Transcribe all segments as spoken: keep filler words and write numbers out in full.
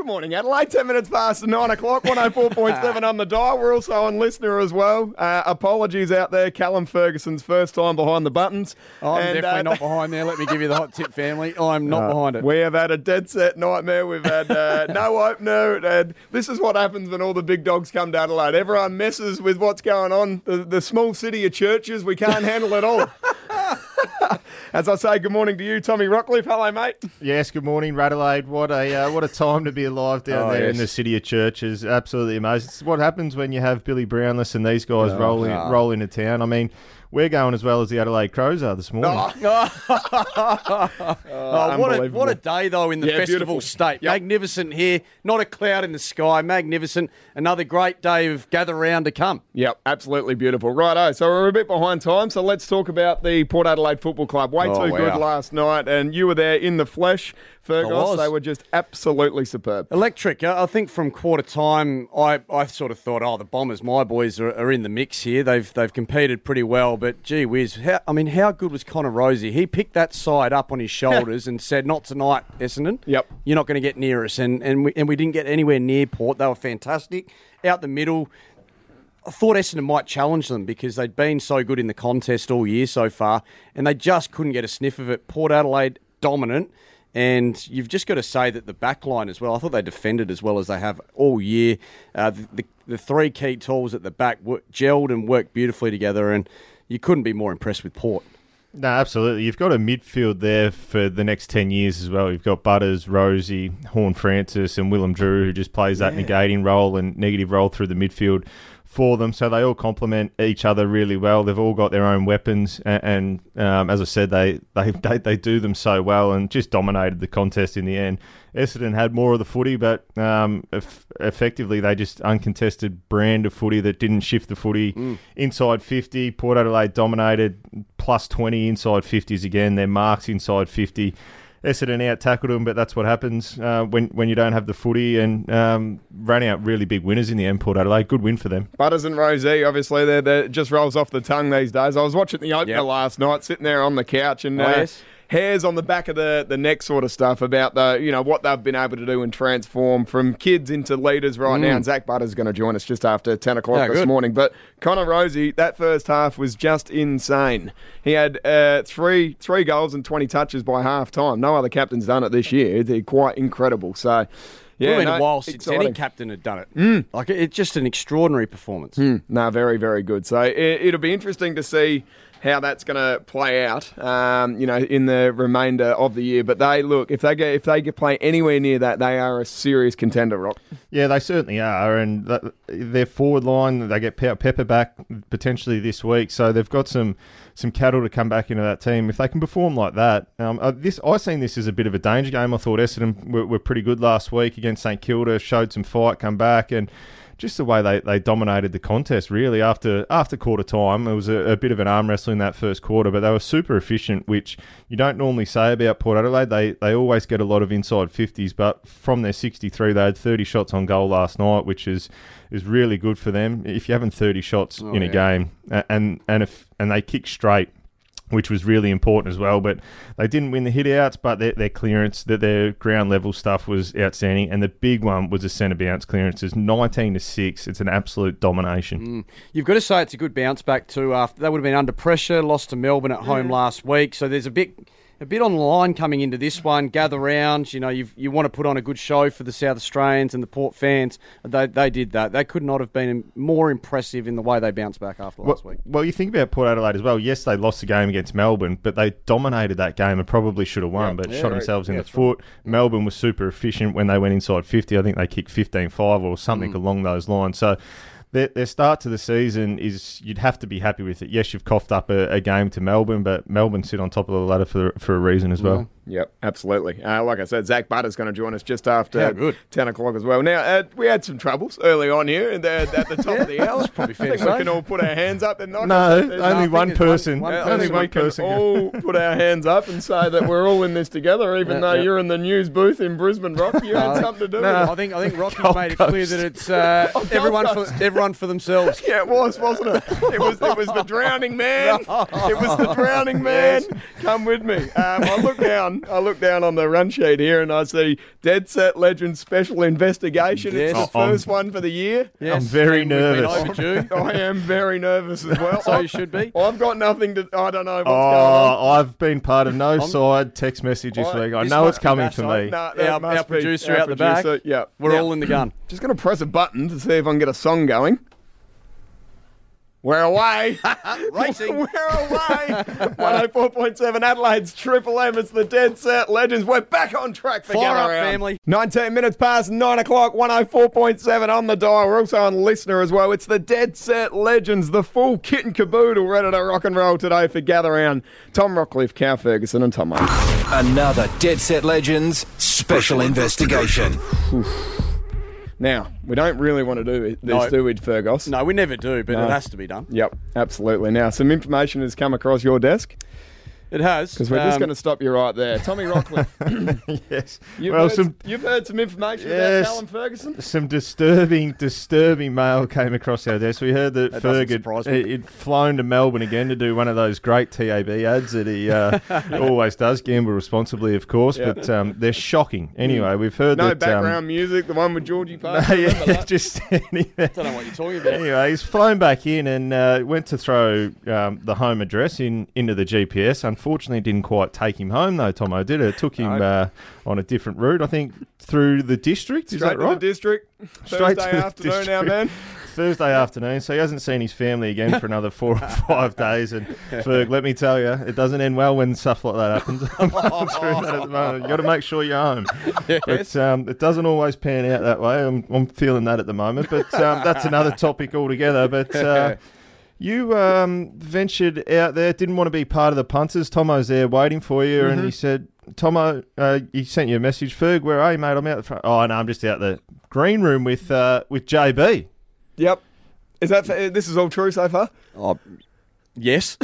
Good morning, Adelaide. Ten minutes past nine o'clock, one oh four point seven on the dial. We're also on listener as well. Uh, apologies out there. Callum Ferguson's first time behind the buttons. I'm and, definitely uh, not behind there. Let me give you the hot tip, family. I'm not uh, behind it. We have had a dead set nightmare. We've had uh, no opener. And this is what happens when all the big dogs come to Adelaide. Everyone messes with what's going on. The, the small city of churches, we can't handle it all. As I say, good morning to you, Tommy Rockcliffe. Hello, mate. Yes, good morning, Radelaide. What a uh, what a time to be alive down Oh, there yes. in the city of churches. Absolutely amazing. It's what happens when you have Billy Brownless and these guys Oh, roll, in, oh. roll into town. I mean, we're going as well as the Adelaide Crows are this morning. Oh, what, a, what a day, though, in the Yeah, festival beautiful. state. Yep. Magnificent here. Not a cloud in the sky. Magnificent. Another great day of gather round to come. Yep, absolutely beautiful. Righto, so we're a bit behind time, so let's talk about the Port Adelaide Football Club. Way Oh, too wow. good last night, and you were there in the flesh, Fergus. was. They were just absolutely superb. Electric. uh, I think from quarter time, I, I sort of thought, oh, the Bombers, my boys, are, are in the mix here. They've they've competed pretty well, but gee whiz, how, I mean, how good was Connor Rosie? He picked that side up on his shoulders and said, "Not tonight, Essendon. Yep. You're not going to get near us." And and we, and we didn't get anywhere near Port. They were fantastic out the middle. I thought Essendon might challenge them because they'd been so good in the contest all year so far, and they just couldn't get a sniff of it. Port Adelaide dominant. And you've just got to say that the back line as well, I thought they defended as well as they have all year. Uh, the, the, the three key tools at the back work, gelled and worked beautifully together, and you couldn't be more impressed with Port. No, absolutely. You've got a midfield there for the next ten years as well. You've got Butters, Rosie, Horn Francis, and Willem Drew, who just plays that Yeah. negating role and negative role through the midfield for them. So they all complement each other really well. They've all got their own weapons, and, and um, as I said, they, they they they do them so well and just dominated the contest in the end. Essendon had more of the footy, but um, eff- effectively they just uncontested brand of footy that didn't shift the footy Mm. inside fifty. Port Adelaide dominated plus twenty inside fifties again. Their marks inside fifty. Essendon out-tackled them, but that's what happens uh, when when you don't have the footy, and um, ran out really big winners in the end, Port Adelaide. Good win for them. Butters and Rosie, obviously, they're, they're just rolls off the tongue these days. I was watching the opener Yep. last night, sitting there on the couch, and Oh, uh, yes. hairs on the back of the, the neck sort of stuff about the you know what they've been able to do and transform from kids into leaders right now. And Zach Butters is going to join us just after ten o'clock Yeah, this good. morning. But Connor Rosie, that first half was just insane. He had uh, three three goals and twenty touches by half time. No other captain's done it this year. They're quite incredible. So. Yeah, Yeah, been no, a while since exciting. any captain had done it. Like it- it's just an extraordinary performance. No, very, very good. So it, it'll be interesting to see how that's going to play out, um, you know, in the remainder of the year. But they look, if they get if they get play anywhere near that, they are a serious contender, Rock. Yeah, they certainly are, and th- their forward line, they get Pe- Pepper back potentially this week, so they've got some some cattle to come back into that team. If they can perform like that, um, uh, this I seen this as a bit of a danger game. I thought Essendon were, were pretty good last week against St Kilda, showed some fight, come back, and just the way they, they dominated the contest, really, after after quarter time. It was a, a bit of an arm wrestling that first quarter, but they were super efficient, which you don't normally say about Port Adelaide. They they always get a lot of inside fifties, but from their sixty-three, they had thirty shots on goal last night, which is is really good for them. If you're having thirty shots Oh, in a yeah. game, a- and and if and they kick straight, which was really important as well. But they didn't win the hit-outs, but their, their clearance, that their ground-level stuff was outstanding. And the big one was the centre bounce clearances, nineteen to six. It's an absolute domination. You've got to say it's a good bounce back too. After they would have been under pressure, lost to Melbourne at home last week, so there's a bit. A bit on the line coming into this one. Gather round. You know, you you want to put on a good show for the South Australians and the Port fans. They they did that. They could not have been more impressive in the way they bounced back after last Well, week. well, you think about Port Adelaide as well. Yes, they lost the game against Melbourne, but they dominated that game and probably should have won, Yeah. but Yeah, shot right. themselves in Yeah, the that's foot. Melbourne was super efficient when they went inside fifty. I think they kicked fifteen five or something along those lines. So their, their start to the season is, you'd have to be happy with it. Yes, you've coughed up a, a game to Melbourne, but Melbourne sit on top of the ladder for for a reason as well. Yep, absolutely. Uh, like I said, Zach Butters going to join us just after Yeah, good. ten o'clock as well. Now, uh, we had some troubles early on here and uh, at the top of the hour. probably fair I think to we say. can all put our hands up and not. No, There's only nothing. one It's one- person. one Uh, person. only we one can person. all put our hands up and say that we're all in this together, even Yeah, though yeah. you're in the news booth in Brisbane, Rock. You had No, something to do no, with I it. think I think Rocky's Gold made it Coast. clear that it's uh, Gold everyone Coast. for everyone one for themselves. Yeah, it was, wasn't it? It was it was the drowning man. It was the drowning man. Come with me. Um, I look down. I look down on the run sheet here, and I see Dead Set Legends Special Investigation. Yes. It's the I'm- first one for the year. Yes, I'm very and we've been nervous. overdue. I am very nervous as well. So you should be. I've got nothing to. I don't know what's going Oh, on. I've been part of no side text message this I- week. I this know must it's be coming Matt's for side. me. Nah, that Our, must our be producer our out the producer. back. Yeah, We're Now, all in the gun. Just going to press a button to see if I can get a song going. We're away. Racing. We're away. one oh four point seven Adelaide's Triple M. It's the Dead Set Legends. We're back on track for Fire Gather up, Round. family. nineteen minutes past nine o'clock, one oh four point seven on the dial. We're also on Listener as well. It's the Dead Set Legends, the full kit and caboodle ready to rock and roll today for Gather Round. Tom Rockcliffe, Cal Ferguson and Tom Murray. Another Dead Set Legends special investigation. Now, we don't really want to do this, No. do we, Fergus? No, we never do, but No. it has to be done. Yep, absolutely. Now, some information has come across your desk It has. because we're just Um, going to stop you right there. Tommy Rockcliffe, Yes. you've, Well, heard, some you've heard some information Yes. about Callum Ferguson? some disturbing, disturbing mail came across our desk. We heard that, That doesn't Ferg had, surprise me. he'd flown to Melbourne again to do one of those great T A B ads that he uh, always does. Gamble responsibly, of course, Yeah. but um, they're shocking. Anyway, we've heard No that. background music, the one with Georgie Um, Parker. no, remember yeah, that? just anyway. don't know what you're talking about. Anyway, he's flown back in and uh, went to throw um, the home address in into the G P S. Unfortunately, it didn't quite take him home though, Tomo, did it? It took him No. uh, on a different route, I think, through the district. Is Straight that to right? the district. Straight Thursday to the afternoon, our district. man. Thursday afternoon, so he hasn't seen his family again for another four or five days. And Ferg, let me tell you, it doesn't end well when stuff like that happens. I'm going through that at the moment. You've got to make sure you're home. But um, it doesn't always pan out that way. I'm, I'm feeling that at the moment. But um, that's another topic altogether. But uh, you um, ventured out there, didn't want to be part of the punters. Tomo's there waiting for you, and he said, Tomo, uh, he sent you a message. Ferg, where are you, mate? I'm out the front. Oh, no, I'm just out the green room with uh, with J B. Yep. Is that this is all true so far? Oh, yes.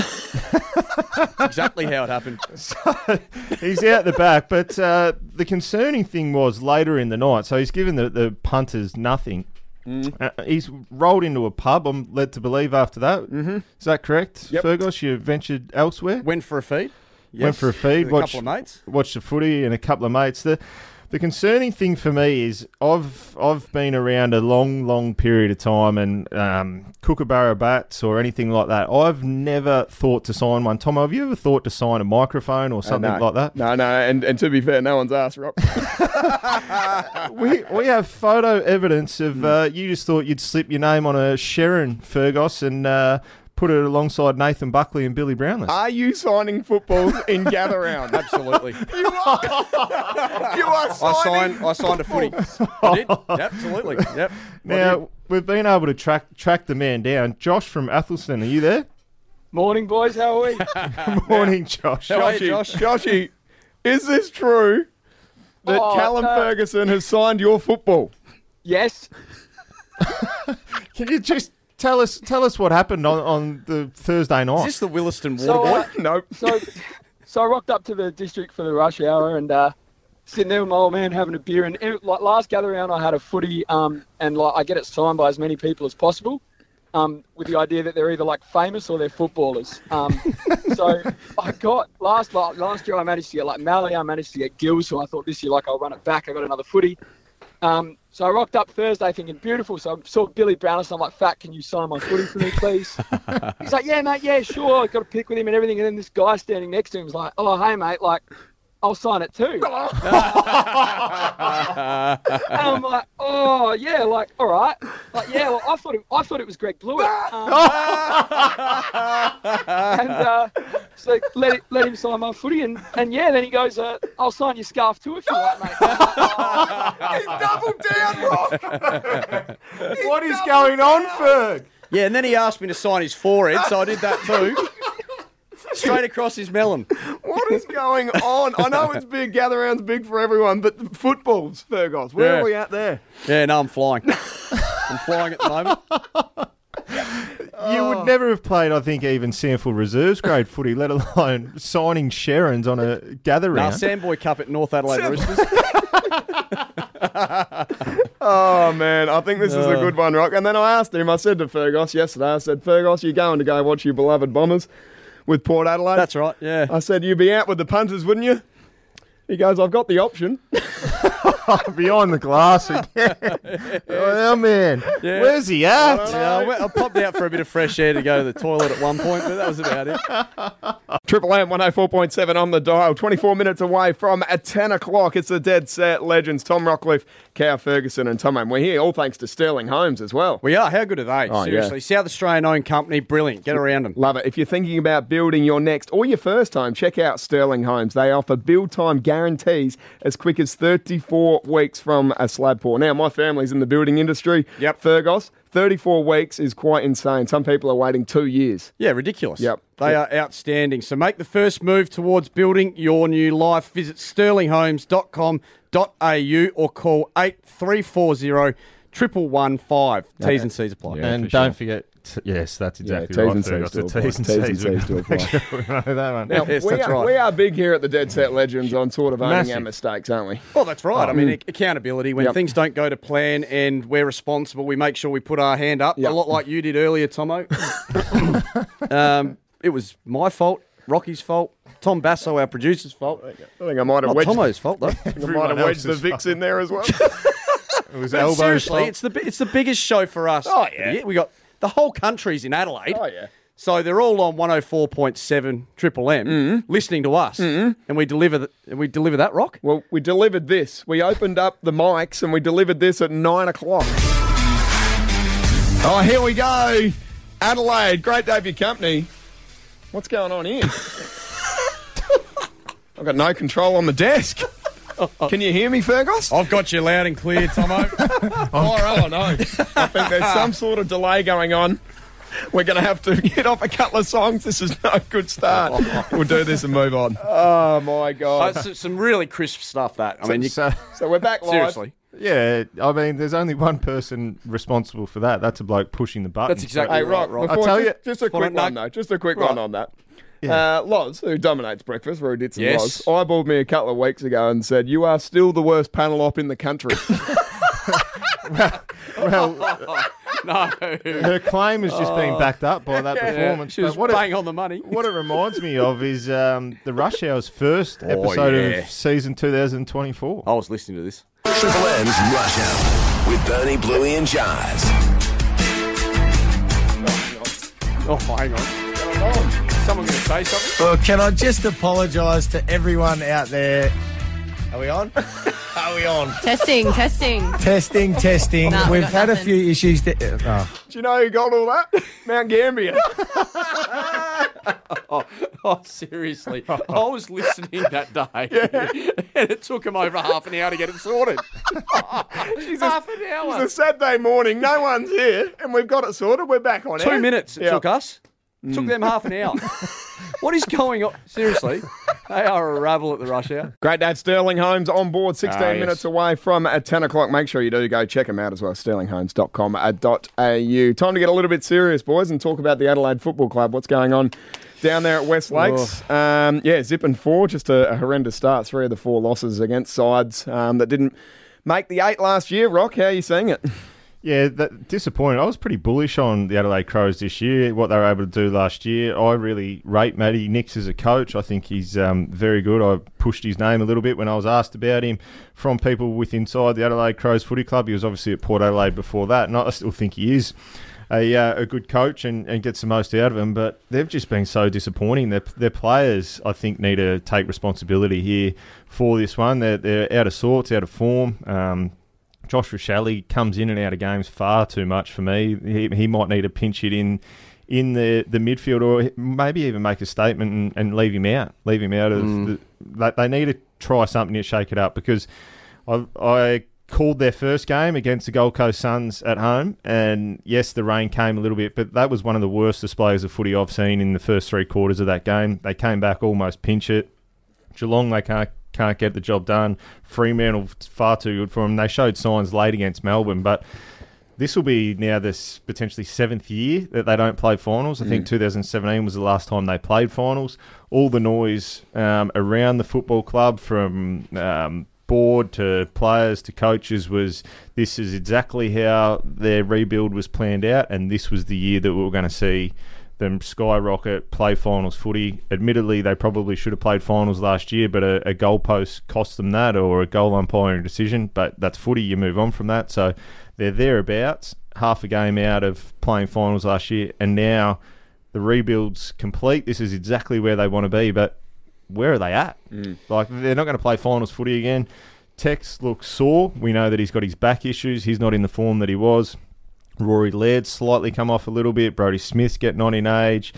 Exactly how it happened. He's out the back, but uh, the concerning thing was later in the night. So he's given the, the punters nothing. Uh, he's rolled into a pub, I'm led to believe, after that. Mm-hmm. Is that correct, Yep. Fergus? You ventured elsewhere? Went for a feed. Yes, Went for a feed, with a watched- couple of mates. Watched the footy and a couple of mates. The the concerning thing for me is I've I've been around a long, long period of time, and um, Kookaburra bats or anything like that, I've never thought to sign one. Tom, have you ever thought to sign a microphone or something Uh, no. like that? No, no, and, and to be fair, no one's asked, Rob. We we have photo evidence of uh, you just thought you'd slip your name on a Sharon Fergus and uh, put it alongside Nathan Buckley and Billy Brownless. Are you signing footballs in Gather Round? Absolutely. You are. You are I signing. signed. I signed a footy. I did. Absolutely. Yep. I now did. we've been able to track track the man down. Josh from Athelston, are you there? Morning, boys. How are we? Good morning, Josh. How are you, Joshy, Josh? Joshy, is this true that Oh, Callum no. Ferguson has signed your football? Yes. Can you just tell us tell us what happened on, on the Thursday Is night? this the Williston water So, boy? uh, Nope. so, so I rocked up to the district for the rush hour and uh, sitting there with my old man having a beer. And it, like last gather round, I had a footy, um, and like I get it signed by as many people as possible, um, with the idea that they're either like famous or they're footballers. Um, so I got last like, last year I managed to get like Mally, I managed to get Gill. So I thought this year like I'll run it back. I got another footy. Um, so I rocked up Thursday thinking, beautiful. So I saw Billy Brownless. I'm like, Fat, can you sign my footy for me, please? He's like, yeah, mate, yeah, sure. I got a pic with him and everything. And then this guy standing next to him was like, oh, hey, mate, like, I'll sign it too. And I'm like, oh, yeah, like, all right. Like, yeah, well, I thought it, I thought it was Greg Blewett. Um, and uh, so let, it, let him sign my footy. And, and yeah, then he goes, uh, I'll sign your scarf too if you like, mate. He doubled down, Rob. What is going on, Ferg? Yeah, and then he asked me to sign his forehead, so I did that too. Straight across his melon. What is going on? I know it's big, Gather Round's big for everyone, but the footballs, Fergus, where Yeah. are we at there? Yeah, no, I'm flying. I'm flying at the moment. You would never have played, I think, even Sandford Reserves grade footy, let alone signing Sharons on a gather Nah, round. Sandboy Cup at North Adelaide Sam- Roosters. Oh, man, I think this is a good one, Rock. And then I asked him, I said to Fergus yesterday, I said, Fergus, you're going to go watch your beloved Bombers with Port Adelaide? That's right, yeah. I said, you'd be out with the punters, wouldn't you? He goes, I've got the option. Behind the glass again. Oh, man. Yeah. Where's he at? Yeah, I, went, I popped out for a bit of fresh air to go to the toilet at one point, but that was about it. Triple M one oh four point seven on the dial, twenty-four minutes away from at ten o'clock. It's the Dead Set Legends, Tom Rockcliffe, Cow Ferguson and Tom. And we're here all thanks to Sterling Homes as well. We are. How good are they? Oh, Seriously. yeah. South Australian-owned company. Brilliant. Get around them. Love it. If you're thinking about building your next or your first home, check out Sterling Homes. They offer build time guarantees as quick as thirty-four weeks from a slab pour. Now, my family's in the building industry. Yep. Fergus, thirty-four weeks is quite insane. Some people are waiting two years. Yeah, ridiculous. Yep. They Yep. are outstanding. So make the first move towards building your new life. Visit sterling homes dot com dot a u or call eight three four zero, one one one five. T's and C's apply. Yeah, and for don't sure. forget, t- yes, that's Yeah, exactly T's right. and C's Fergus. to The apply. T's and T's and C's. C's to apply. We know that one. Now, Yes, we, that's are, right. we are big here at the Dead Set Legends on sort of owning Massive. our mistakes, aren't we? Well, that's right. I mean, ac- accountability. When Yep. things don't go to plan and we're responsible, we make sure we put our hand up. Yep. A lot like you did earlier, Tomo. um, it was my fault, Rocky's fault, Tom Basso, our producer's fault. I think I might have Not wedged, Tomo's fault, though. I might have Everyone wedged the else's Vicks in there as well. It was But elbows. seriously, fault. it's the bi- it's the biggest show for us. Oh, yeah. We got the whole country's in Adelaide. Oh, yeah. So they're all on one oh four point seven Triple M, Mm-hmm. listening to us, and we deliver the, and we deliver that rock. Well, we delivered this. We opened up the mics and we delivered this at nine o'clock. Oh, here we go. Adelaide, great day for your company. What's going on here? I've got no control on the desk. Can you hear me, Fergus? I've got you loud and clear, Tomo. Oh, no. I think there's some sort of delay going on. We're going to have to get off a couple of songs. This is no good start. We'll do this and move on. Oh, my Uh, God. s- some really crisp stuff. That I mean, you, So, So we're back live. seriously, yeah, I mean, there's only one person responsible for that. That's a bloke pushing the button. That's exactly Hey, right, Rock, Rock. before, I tell just, you- just a Well, quick no- one, though. Just a quick Right. one on that. Yeah. Uh, Loz, who dominates breakfast, Roy Ditson Yes. Loz, eyeballed me a couple of weeks ago and said, you are still the worst panel op in the country. Well, no, her claim has just been backed up by that performance. she was But what bang it, on the money. what it reminds me of is um, the Rush Hour's first episode yeah. of season two thousand twenty-four. I was listening to this. Triple M's Rush Hour with Bernie, Bluey and Jars. Oh, hang on. Someone going to say something? Well, can I just apologise to everyone out there? Are we on? Are we on? Testing, testing. Testing, testing. Nah, we We've got had a nothing. few issues. That, oh. Do you know who got all that? Mount Gambier. Oh, oh, seriously. I was listening that day, and it took him over half an hour to get it sorted. half an hour. It's a Saturday morning. No one's here, and we've got it sorted. We're back on Two air. minutes it Yeah. took us. It took them half an hour. What is going on? Seriously, they are a rabble at the rush hour. Great Dad Sterling Homes on board, sixteen Ah, yes. minutes away from at ten o'clock. Make sure you do go check them out as well, sterling homes dot com dot a u. Time to get a little bit serious, boys, and talk about the Adelaide Football Club. What's going on down there at West Lakes? Um, yeah, zipping four, just a, a horrendous start. Three of the four losses against sides um, that didn't make the eight last year. Rock, how are you seeing it? Yeah, that, disappointed. I was pretty bullish on the Adelaide Crows this year, what they were able to do last year. I really rate Matty Nix as a coach. I think he's um, very good. I pushed his name a little bit when I was asked about him from people with inside the Adelaide Crows Footy Club. He was obviously at Port Adelaide before that, and I still think he is a, uh, a good coach and, and gets the most out of him, but they've just been so disappointing. Their, their players, I think, need to take responsibility here for this one. They're, they're out of sorts, out of form. Um, Josh Rochelle comes in and out of games far too much for me. He he might need a pinch hit in in the, the midfield, or maybe even make a statement and, and leave him out. Leave him out of Mm. the. They, they need to try something to shake it up, because I I called their first game against the Gold Coast Suns at home, and yes, the rain came a little bit, but that was one of the worst displays of footy I've seen in the first three quarters of that game. They came back almost pinch it. Geelong, they can't. Can't get the job done. Fremantle, far too good for them. They showed signs late against Melbourne, but this will be now this potentially seventh year that they don't play finals. I think two thousand seventeen was the last time they played finals. All the noise um, around the football club, from um, board to players to coaches was this is exactly how their rebuild was planned out, and this was the year that we were going to see them skyrocket, play finals footy. Admittedly, they probably should have played finals last year, but a, a goalpost cost them that, or a goal umpiring decision. But that's footy, you move on from that. So they're thereabouts, half a game out of playing finals last year, and now the rebuild's complete. This is exactly where they want to be, but where are they at? Mm. Like, they're not going to play finals footy again. Tex looks sore. We know that he's got his back issues. He's not in the form that he was. Rory Laird's slightly come off a little bit. Brodie Smith's getting on in age.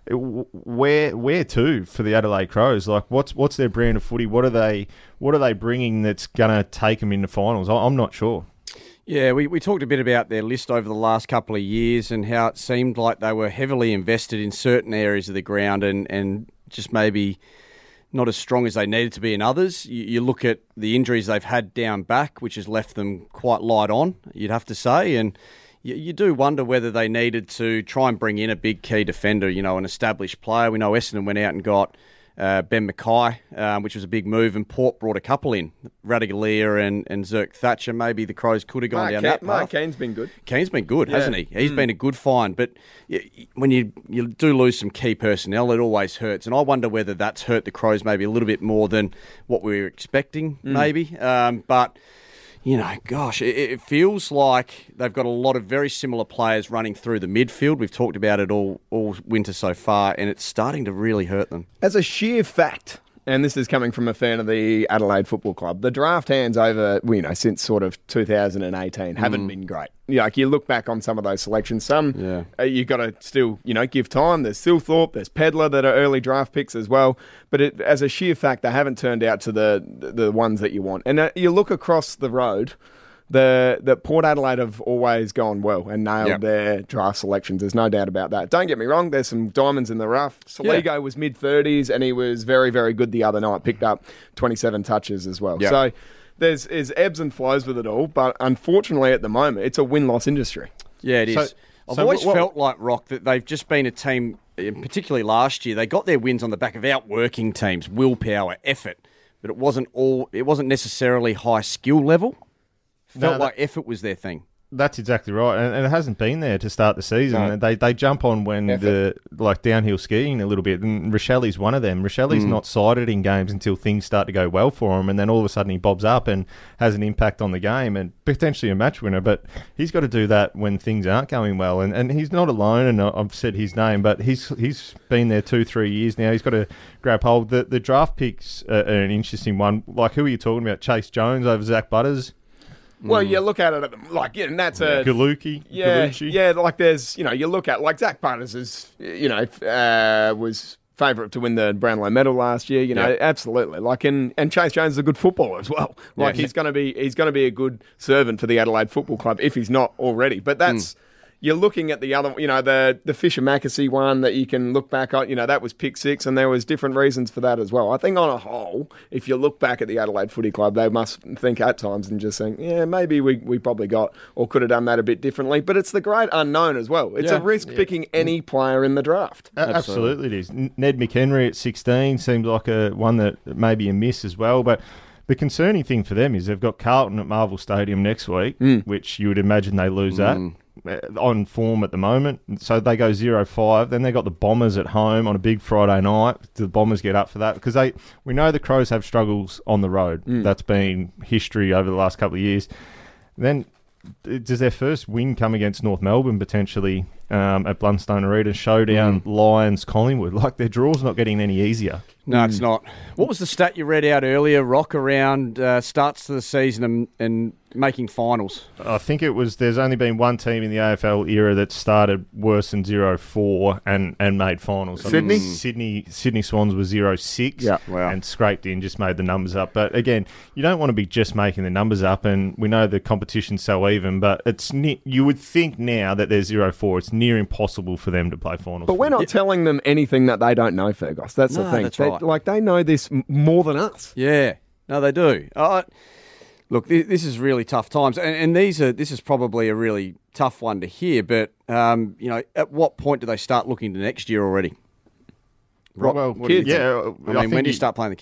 Where, where to for the Adelaide Crows? Like, what's what's their brand of footy? What are they What are they bringing that's going to take them into finals? I'm not sure. Yeah, we, we talked a bit about their list over the last couple of years and how it seemed like they were heavily invested in certain areas of the ground and, and just maybe not as strong as they needed to be in others. You, you look at the injuries they've had down back, which has left them quite light on, you'd have to say, and you, you do wonder whether they needed to try and bring in a big key defender, you know, an established player. We know Essendon went out and got uh, Ben Mackay, um, which was a big move, and Port brought a couple in, Radigalia and, and Zerk Thatcher. Maybe the Crows could have gone Mark down Ke- that path. Mark Keane's been good. Keane's been good, Yeah. hasn't he? He's Mm. been a good find, but y- y- when you you do lose some key personnel, it always hurts, and I wonder whether that's hurt the Crows maybe a little bit more than what we were expecting, maybe. Um, but you know, gosh, it, it feels like they've got a lot of very similar players running through the midfield. We've talked about it all all winter so far, and it's starting to really hurt them. As a sheer fact, and this is coming from a fan of the Adelaide Football Club, the draft hands over, well, you know, since sort of two thousand eighteen haven't been great. You know, like, you look back on some of those selections, some Yeah. uh, you've got to still, you know, give time. There's Silthorpe, there's Pedler that are early draft picks as well. But it, as a sheer fact, they haven't turned out to the the ones that you want. And uh, you look across the road, the the Port Adelaide have always gone well and nailed Yep. their draft selections. There's no doubt about that. Don't get me wrong, there's some diamonds in the rough. Saligo Yeah. was mid-thirties and he was very, very good the other night. Picked up twenty-seven touches as well. Yep. So there's, there's ebbs and flows with it all, but unfortunately at the moment, it's a win-loss industry. Yeah, it is. So- I've so always what- felt like, Rock, that they've just been a team, particularly last year, they got their wins on the back of outworking teams, willpower, effort, but it wasn't all. It wasn't necessarily high skill level. No, Felt that- like effort was their thing. That's exactly right, and, and it hasn't been there to start the season. No. They they jump on when Effort. the like downhill skiing a little bit, and Rochelle's one of them. Rochelle's not cited in games until things start to go well for him, and then all of a sudden he bobs up and has an impact on the game and potentially a match winner. But he's got to do that when things aren't going well, and, and he's not alone. And I've said his name, but he's he's been there two three years now. He's got to grab hold. The the draft picks are an interesting one. Like, who are you talking about? Chase Jones over Zach Butters, Well, you look at it at the, like, yeah, and that's a Galuki, yeah, Galucci. yeah. Like, there's, you know, you look at like Zach Butters is, you know, uh, was favourite to win the Brownlow medal last year. You know, Yeah. absolutely. Like, and, and Chase Jones is a good footballer as well. Like, Yes. he's going to be he's going to be a good servant for the Adelaide Football Club if he's not already. But that's. You're looking at the other, you know, the the Fisher Mackesy one that you can look back on. You know, that was pick six, and there was different reasons for that as well. I think on a whole, if you look back at the Adelaide Footy Club, they must think at times and just think, yeah, maybe we, we probably got or could have done that a bit differently. But it's the great unknown as well. It's Yeah. a risk picking any player in the draft. A- Absolutely, it is. N- Ned McHenry at sixteen seems like a one that may be a miss as well. But the concerning thing for them is they've got Carlton at Marvel Stadium next week, which you would imagine they lose that. uh, On form at the moment, so they go zero five. Then they got the Bombers at home on a big Friday night. Do the Bombers get up for that? Because they, we know the Crows have struggles on the road. That's been history over the last couple of years. Then does their first win come against North Melbourne potentially um, at Blundstone Arena? Showdown, Lions, Collingwood. Like, their draw's not getting any easier. No, it's not. What was the stat you read out earlier, Rock, around uh, starts to the season and, and making finals? I think it was, there's only been one team in the A F L era that started worse than zero four and, and made finals. I think Sydney? Sydney Sydney Swans was zero six Yeah. Wow. and scraped in, just made the numbers up. But again, you don't want to be just making the numbers up, and we know the competition's so even, but it's ne- you would think now that they're zero four, it's near impossible for them to play finals. But we're not telling them anything that they don't know, Fergus. That's the No, thing. that's They- right. Like, they know this m- more than us. Yeah, no, they do. Uh, look, th- this is really tough times, and, and these are this is probably a really tough one to hear. But um, you know, at what point do they start looking to next year already? Rock, Well, what do you kids, think? yeah. I mean, when think do you start playing the kids?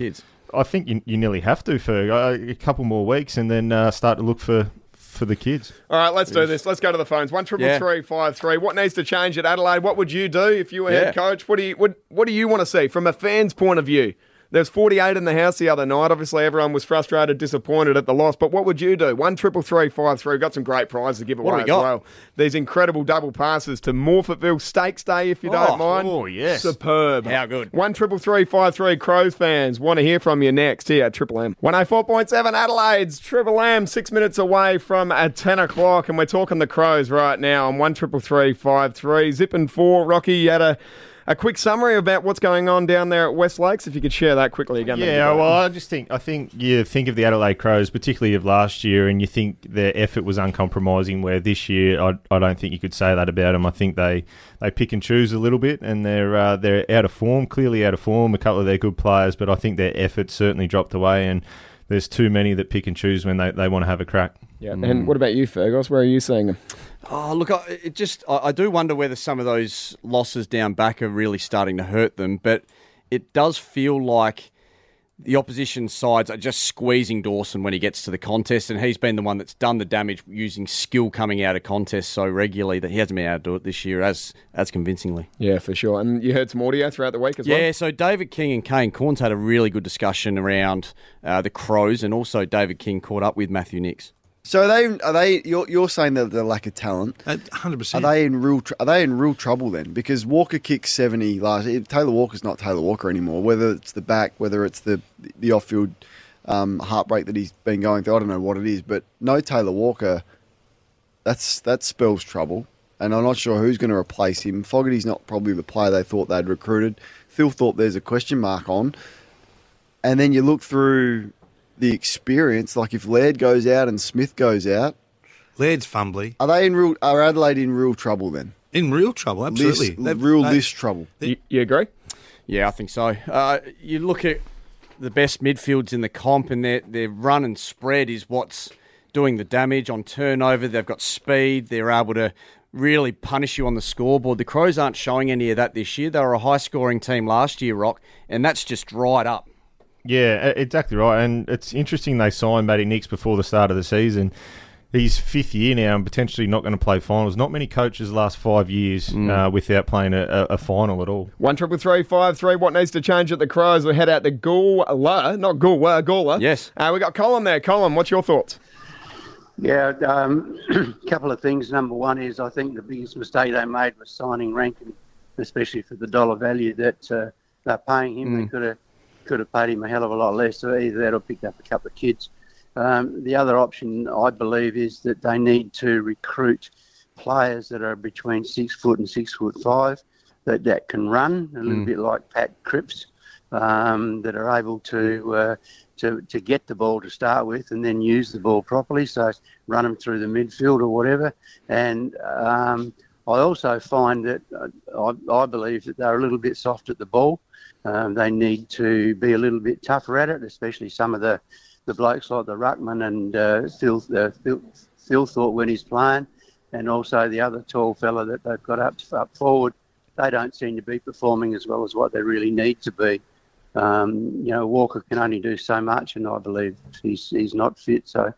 I think you, you nearly have to, Ferg. Uh, a couple more weeks and then uh, start to look for, for the kids. All right, let's do this. Let's go to the phones. One triple Yeah. three five three. What needs to change at Adelaide? What would you do if you were Yeah. head coach? What do you what, what do you want to see from a fan's point of view? There's forty-eight in the house the other night. Obviously, everyone was frustrated, disappointed at the loss. But what would you do? One triple three five three. Got some great prizes to give What away do we as got? well. These incredible double passes to Morphettville Stakes Day, if you Oh, don't mind. oh, yes. Superb. How good. One triple three five three. Crows fans want to hear from you next here at Triple M. One hundred four point seven Adelaide's Triple M. Six minutes away from at ten o'clock, and we're talking the Crows right now on one triple three five three. Zipping four. Rocky, you had a. A quick summary about what's going on down there at West Lakes, if you could share that quickly again. that'd be Yeah, great. well, I just think I think you think of the Adelaide Crows, particularly of last year, and you think their effort was uncompromising. Where this year, I, I don't think you could say that about them. I think they, they pick and choose a little bit, and they're uh, they're out of form, clearly out of form. A couple of their good players, but I think their effort certainly dropped away, and there's too many that pick and choose when they, they want to have a crack. Yeah, and what about you, Fergus? Where are you seeing them? Oh, look, I, it just I, I do wonder whether some of those losses down back are really starting to hurt them. But it does feel like the opposition sides are just squeezing Dawson when he gets to the contest, and he's been the one that's done the damage using skill coming out of contests so regularly that he hasn't been able to do it this year as as convincingly. Yeah, for sure. And you heard some audio throughout the week as well? Yeah, so David King and Kane Corns had a really good discussion around uh, the Crows, and also David King caught up with Matthew Nix. So are they are they? You're, you're saying that the lack of talent. one hundred Are percent. they in real? Tr- are they in real trouble then? Because Walker kicked seventy last. Taylor Walker's not Taylor Walker anymore. Whether it's the back, whether it's the the off field um, heartbreak that he's been going through, I don't know what it is. But no Taylor Walker. That's that spells trouble, and I'm not sure who's going to replace him. Fogarty's not probably the player they thought they'd recruited. Phil thought there's a question mark on, and then you look through the experience. Like if Laird goes out and Smith goes out. Laird's fumbly. Are they in real? Are Adelaide in real trouble then? In real trouble, absolutely. List, They've- real they- list trouble. You, you agree? Yeah, I think so. Uh, you look at the best midfields in the comp, and their their run and spread is what's doing the damage on turnover. They've got speed. They're able to really punish you on the scoreboard. The Crows aren't showing any of that this year. They were a high-scoring team last year, Rock, and that's just dried up. Yeah, e- exactly right. And it's interesting they signed Matty Nix before the start of the season. He's fifth year now and potentially not going to play finals. Not many coaches last five years uh, without playing a, a, a final at all. One triple three five three. What needs to change at the Crows? We head out to Gawler, not Gawler, Gawler. Yes. Uh, we got Colin there. Colin, what's your thoughts? Yeah, um, a couple of things. Number one is I think the biggest mistake they made was signing Rankin, especially for the dollar value that uh, they're paying him. Mm. They could have could have paid him a hell of a lot less. So either that or picked up a couple of kids. Um, the other option, I believe, is that they need to recruit players that are between six foot and six foot five that, that can run a little Mm. bit like Pat Cripps, um, that are able to uh, to to get the ball to start with and then use the ball properly. So run them through the midfield or whatever. And um, I also find that uh, I, I believe that they're a little bit soft at the ball. Um, they need to be a little bit tougher at it, especially some of the, the blokes like the Ruckman and uh, Phil, uh, Phil, Phil Thorpe when he's playing, and also the other tall fella that they've got up up forward. They don't seem to be performing as well as what they really need to be. Um, you know, Walker can only do so much, and I believe he's he's not fit. So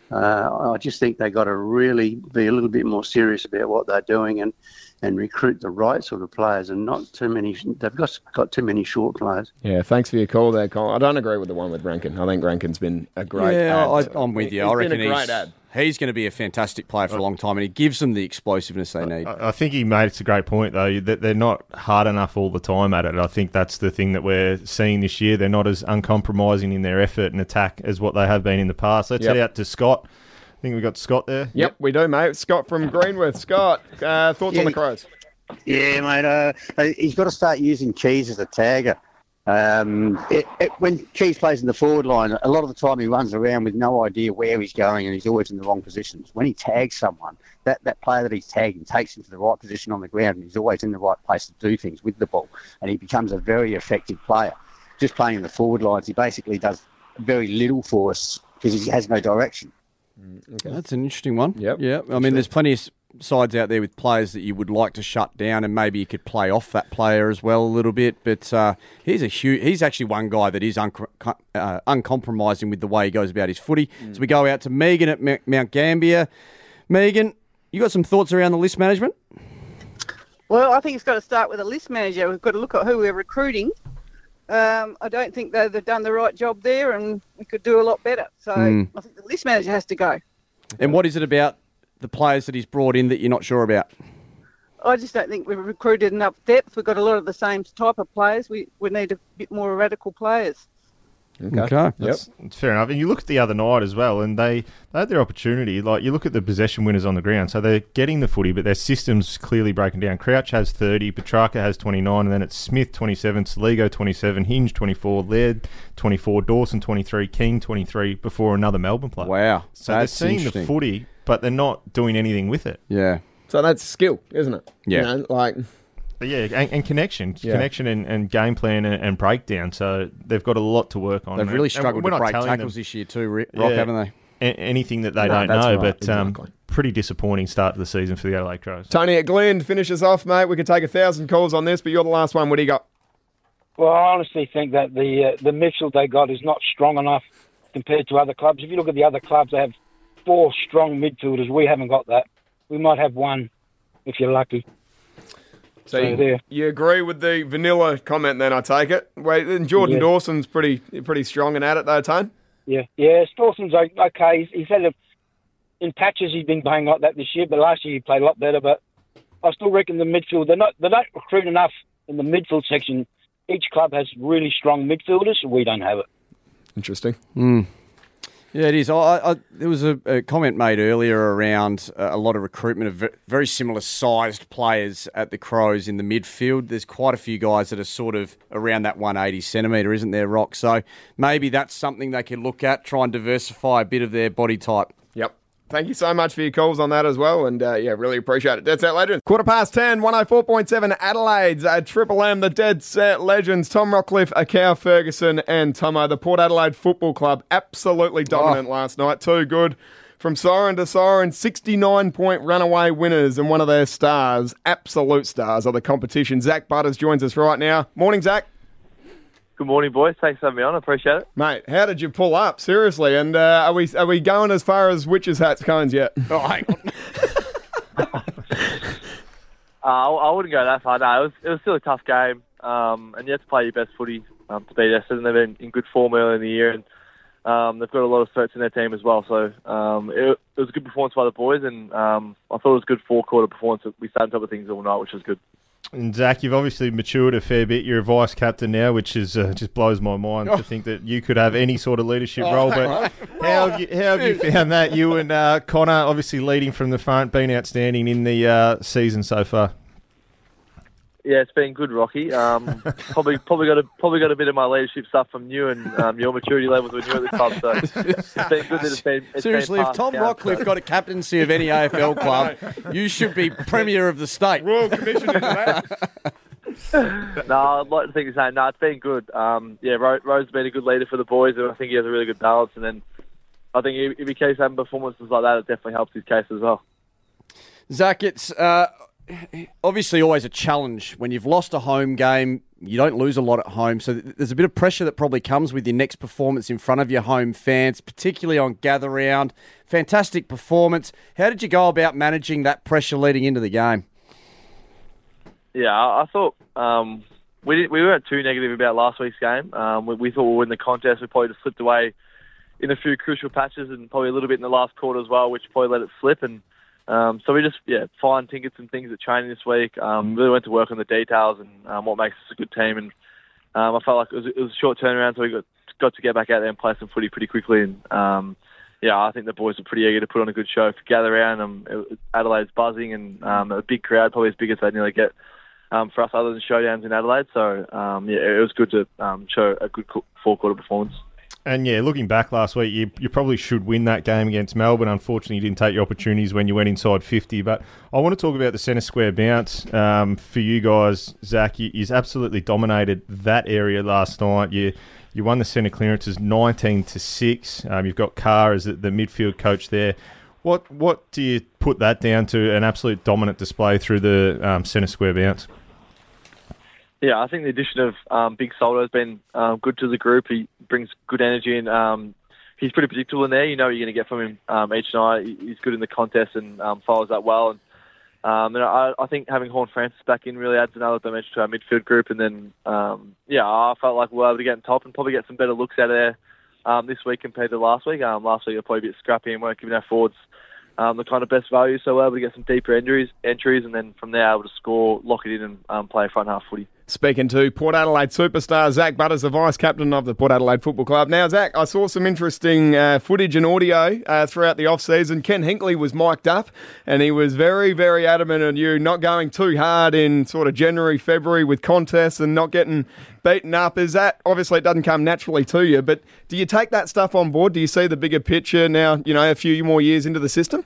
uh, I just think they got to really be a little bit more serious about what they're doing and, and recruit the right sort of players, and not too many. They've got got too many short players. Yeah, thanks for your call there, Colin. I don't agree with the one with Rankin. I think Rankin's been a great yeah, ad. I, I'm with you. He's I reckon been a great he's, ad. he's going to be a fantastic player for a long time, and he gives them the explosiveness they need. I I think he made it a great point, though, that they're not hard enough all the time at it. I think that's the thing that we're seeing this year. They're not as uncompromising in their effort and attack as what they have been in the past. Let's Yep. head out to Scott. I think we've got Scott there. Yep, we do, mate. Scott from Greenworth. Scott, uh, thoughts Yeah. on the Crows? Yeah, mate. Uh, he's got to start using Keys as a tagger. Um, it, it, when Keys plays in the forward line, a lot of the time he runs around with no idea where he's going, and he's always in the wrong positions. When he tags someone, that, that player that he's tagging takes him to the right position on the ground, and he's always in the right place to do things with the ball, and he becomes a very effective player. Just playing in the forward lines, he basically does very little for us because he has no direction. That's an interesting one. Yep. Yeah. I mean, there's plenty of sides out there with players that you would like to shut down, and maybe you could play off that player as well a little bit. But uh, he's a huge, he's actually one guy that is un- uh, uncompromising with the way he goes about his footy. Mm. So we go out to Megan at M- Mount Gambier. Megan, you got some thoughts around the list management? Well, I think it's got to start with a list manager. We've got to look at who we're recruiting. Um, I don't think they've done the right job there, and we could do a lot better. So mm. I think the list manager has to go. And what is it about the players that he's brought in that you're not sure about? I just don't think we've recruited enough depth. We've got a lot of the same type of players. We we need a bit more radical players. Okay, okay. That's, yep. that's fair enough. And you look at the other night as well, and they, they had their opportunity. Like, you look at the possession winners on the ground, so they're getting the footy, but their system's clearly breaking down. Crouch has thirty, Petrarca has twenty-nine, and then it's Smith twenty-seven, Saligo twenty-seven, Hinge twenty-four, Laird twenty-four, Dawson twenty-three, King twenty-three before another Melbourne player. Wow. So they're seeing the footy, but they're not doing anything with it. Yeah. So that's skill, isn't it? Yeah. You know, like... But yeah, and, and connection, Yeah. connection and, and game plan and, and breakdown. So they've got a lot to work on. They've really And struggled we're to not break telling tackles them- this year too, Rock, yeah. haven't they? A- anything that they No, don't that's know, right, but um, exactly. pretty disappointing start to the season for the Adelaide Crows. Tony at Glen, finish us off, mate. We could take a thousand calls on this, but you're the last one. What do you got? Well, I honestly think that the uh, the midfield they got is not strong enough compared to other clubs. If you look at the other clubs, they have four strong midfielders. We haven't got that. We might have one, if you're lucky. So you, there. you agree with the vanilla comment then, I take it? Wait, and Jordan Yeah. Dawson's pretty pretty strong and at it though, Tone? Yeah, yeah. Dawson's o- okay. He's, he's had a, in patches he's been playing like that this year, but last year he played a lot better. But I still reckon the midfield they're not they don't recruit enough in the midfield section. Each club has really strong midfielders, and we don't have it. Interesting. Mm. Yeah, it is. I, I, there was a, a comment made earlier around uh, a lot of recruitment of ve- very similar sized players at the Crows in the midfield. There's quite a few guys that are sort of around that one hundred eighty centimetre, isn't there, Rock? So maybe that's something they can look at, try and diversify a bit of their body type. Yep. Thank you so much for your calls on that as well, and uh, yeah, really appreciate it. Dead Set Legends. Quarter past ten, one oh four point seven Adelaide's uh, Triple M, the Dead Set Legends, Tom Rockcliffe, Akau Ferguson, and Tomo. The Port Adelaide Football Club, absolutely dominant oh. last night. Too good. From siren to siren, sixty-nine point runaway winners, and one of their stars, absolute stars of the competition. Zach Butters joins us right now. Morning, Zach. Good morning, boys. Thanks for having me on. I appreciate it. Mate, how did you pull up? Seriously, and uh, are we are we going as far as witches' hats cones yet? Oh, hang on. uh, I, I wouldn't go that far. No, it was it was still a tough game, um, and you have to play your best footy um, to beat Essendon. They've been in good form early in the year, and um, they've got a lot of threats in their team as well. So um, it, it was a good performance by the boys, and um, I thought it was a good four-quarter performance. We sat on top of things all night, which was good. And Zach, you've obviously matured a fair bit. You're a vice captain now, which is uh, just blows my mind to think that you could have any sort of leadership Oh, role. hang But on. how have you how have you found that? You and uh, Connor obviously leading from the front, been outstanding in the uh, season so far. Yeah, it's been good, Rocky. Um, probably probably got a probably got a bit of my leadership stuff from you and um, your maturity levels when you were at the club. So it's been good that it's been. It's Seriously, been if Tom passed down, Rockcliffe so- got a captaincy of any A F L club, you should be premier of the state. Royal Commission into that. No, I'd like to think the same. No, it's been good. Um, yeah, Ro- Rose has been a good leader for the boys, and I think he has a really good balance. And then I think if, if he keeps having performances like that, it definitely helps his case as well. Zach, it's uh, obviously always a challenge. When you've lost a home game, you don't lose a lot at home. So th- there's a bit of pressure that probably comes with your next performance in front of your home fans, particularly on Gather Round. Fantastic performance. How did you go about managing that pressure leading into the game? Yeah, I, I thought um, we didn't, we weren't too negative about last week's game. Um, we, we thought we were in the contest. We probably just slipped away in a few crucial patches and probably a little bit in the last quarter as well, which probably let it slip. And um, so we just yeah fine tinkered some things at training this week. Um, really went to work on the details and um, what makes us a good team. And um, I felt like it was, it was a short turnaround, so we got got to get back out there and play some footy pretty quickly. And um, yeah, I think the boys are pretty eager to put on a good show for Gather Round. Um, it, Adelaide's buzzing and um, a big crowd, probably as big as they nearly get. Um, for us, other than showdowns in Adelaide, so um, yeah, it was good to um, show a good four-quarter performance. And yeah, looking back last week, you you probably should win that game against Melbourne. Unfortunately, you didn't take your opportunities when you went inside fifty. But I want to talk about the centre square bounce um, for you guys. Zach, you you've absolutely dominated that area last night. You you won the centre clearances nineteen to six. Um, you've got Carr as the, the midfield coach there. What what do you put that down to? An absolute dominant display through the um, centre square bounce. Yeah, I think the addition of um, Big Soldo has been um, good to the group. He brings good energy and um, he's pretty predictable in there. You know what you're going to get from him um, each night. He's good in the contest and um, follows that well. And, um, and I, I think having Horn Francis back in really adds another dimension to our midfield group. And then, um, yeah, I felt like we were able to get on top and probably get some better looks out of there um, this week compared to last week. Um, last week we were probably a bit scrappy and weren't giving our forwards um, the kind of best value. So we were able to get some deeper entries, entries and then from there able to score, lock it in and um, play front half footy. Speaking to Port Adelaide superstar Zach Butters, the vice-captain of the Port Adelaide Football Club. Now, Zach, I saw some interesting uh, footage and audio uh, throughout the off-season. Ken Hinkley was mic'd up, and he was very, very adamant on you not going too hard in sort of January, February with contests and not getting beaten up. Is that, obviously it doesn't come naturally to you, but do you take that stuff on board? Do you see the bigger picture now, you know, a few more years into the system?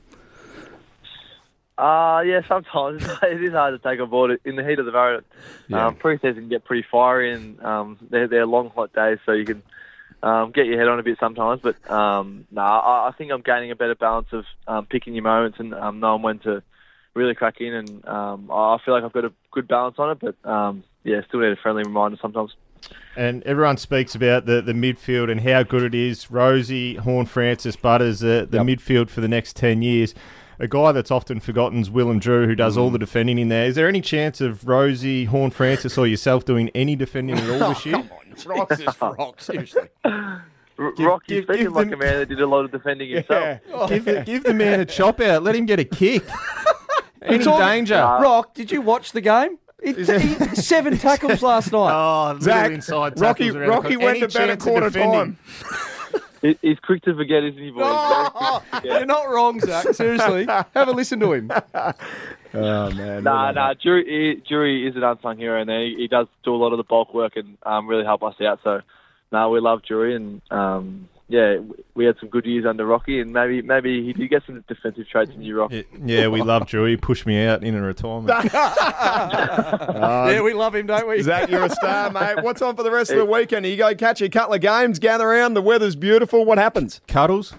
Uh, yeah, sometimes it is hard to take on board in the heat of the moment. Yeah. Um, pre-season can get pretty fiery and um, they're, they're long, hot days, so you can um, get your head on a bit sometimes. But um, no, nah, I, I think I'm gaining a better balance of um, picking your moments and um, knowing when to really crack in. And um, I feel like I've got a good balance on it, but um, yeah, still need a friendly reminder sometimes. And everyone speaks about the, the midfield and how good it is. Rosie, Horn Francis, Butters, the, the Yep. midfield for the next ten years. A guy that's often forgotten is Willem Drew, who does all the defending in there. Is there any chance of Rosie, Horn Francis, or yourself doing any defending at all this year? Come on, Rocks is Rocks, seriously. R- Give- Rocky, give- speaking give like them- a man that did a lot of defending himself. give, the, give the man a chop out. Let him get a kick. Any Talking- danger? Rock, did you watch the game? He, Is there- he, seven tackles last night. Oh, little Zach, inside Rocky, tackles around the Rocky corner. went Any to bed at chance of quarter defending? time. He- He's quick to forget, isn't he, boys? Oh, you're not wrong, Zach. Seriously. Have a listen to him. Oh, man. Nah, nah. Jury, he, Jury is an unsung hero in there. He, he does do a lot of the bulk work and um, really help us out. So, nah, we love Jury, and um, yeah, we had some good years under Rocky, and maybe maybe he did get some defensive traits in you, Rock. Yeah, yeah, we love Drew. He pushed me out in a retirement. Yeah, we love him, don't we? Zach, you're a star, mate. What's on for the rest of the weekend? You go catch a couple of games, gather around, the weather's beautiful. What happens? Cuddles?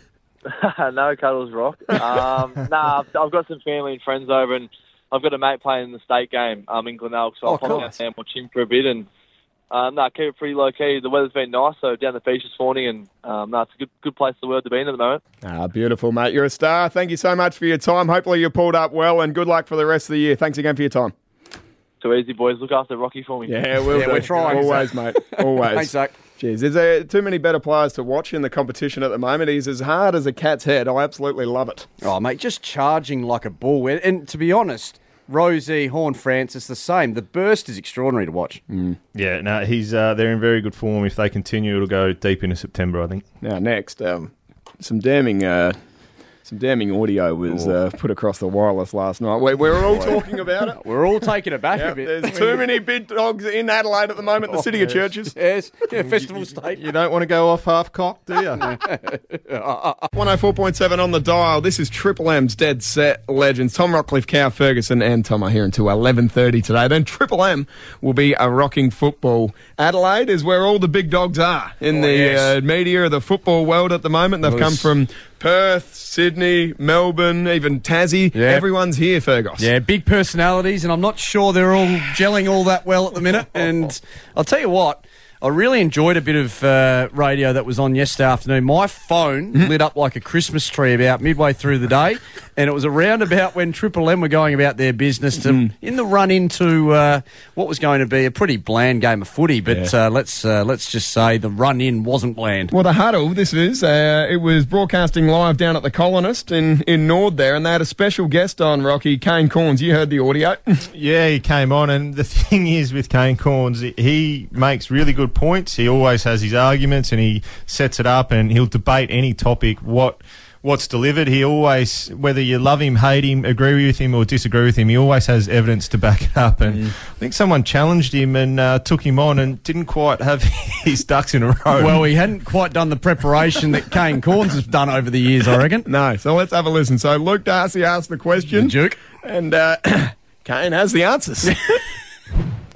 No cuddles, Rock. Um, nah, I've, I've got some family and friends over, and I've got a mate playing in the state game um, in Glenelg, so I'll Oh, pop cool. down there and watch him for a bit. And um, nah, keep it pretty low key. The weather's been nice, so down the beach this morning, and um, nah, it's a good good place in the world to be in at the moment. Ah, beautiful, mate. You're a star. Thank you so much for your time. Hopefully you pulled up well, and good luck for the rest of the year. Thanks again for your time. So easy, boys. Look after Rocky for me. Yeah, we'll Yeah, do. we're trying, Always, mate. Always. Thanks, Zach. Jeez, there's uh, too many better players to watch in the competition at the moment. He's as hard as a cat's head. I absolutely love it. Oh, mate, just charging like a bull. And, and to be honest, Rosie, Horn Francis, the same. The burst is extraordinary to watch. Yeah, no, he's uh, they're in very good form. If they continue, it'll go deep into September, I think. Now, next, um, some damning... Uh, Some damning audio was uh, put across the wireless last night. We, we were all talking about it. We're all taking it back Yep, a bit. there's too many big dogs in Adelaide at the moment, the city of churches. Yes, yeah, festival state. You don't want to go off half-cocked, do you? one oh four point seven on the dial. This is Triple M's Dead Set Legends. Tom Rockcliffe, Cow Ferguson and Tom are here until eleven thirty today. Then Triple M will be a rocking football. Adelaide is where all the big dogs are in Oh, the yes. uh, media of the football world at the moment. They've It come was- from Perth, Sydney, Melbourne, even Tassie. Yeah. Everyone's here, Fergus. Yeah, big personalities, and I'm not sure they're all gelling all that well at the minute. And I'll tell you what, I really enjoyed a bit of uh, radio that was on yesterday afternoon. My phone lit up like a Christmas tree about midway through the day, and it was around about when Triple M were going about their business to, in the run into uh, what was going to be a pretty bland game of footy. But Yeah. uh, let's uh, let's just say the run in wasn't bland. Well, the huddle, this is, uh, it was broadcasting live down at the Colonist in, in Nord there, and they had a special guest on, Rocky, Kane Corns. You heard the audio. Yeah, he came on, and the thing is with Kane Corns, he makes really good points. He always has his arguments, and he sets it up, and he'll debate any topic, what what's delivered. He always, whether you love him, hate him, agree with him, or disagree with him, he always has evidence to back it up. And I think someone challenged him and uh, took him on and didn't quite have his ducks in a row. Well, he hadn't quite done the preparation that Kane Corns has done over the years, I reckon. No, so let's have a listen. So Luke Darcy asked the question. Duke. And uh, Kane has the answers.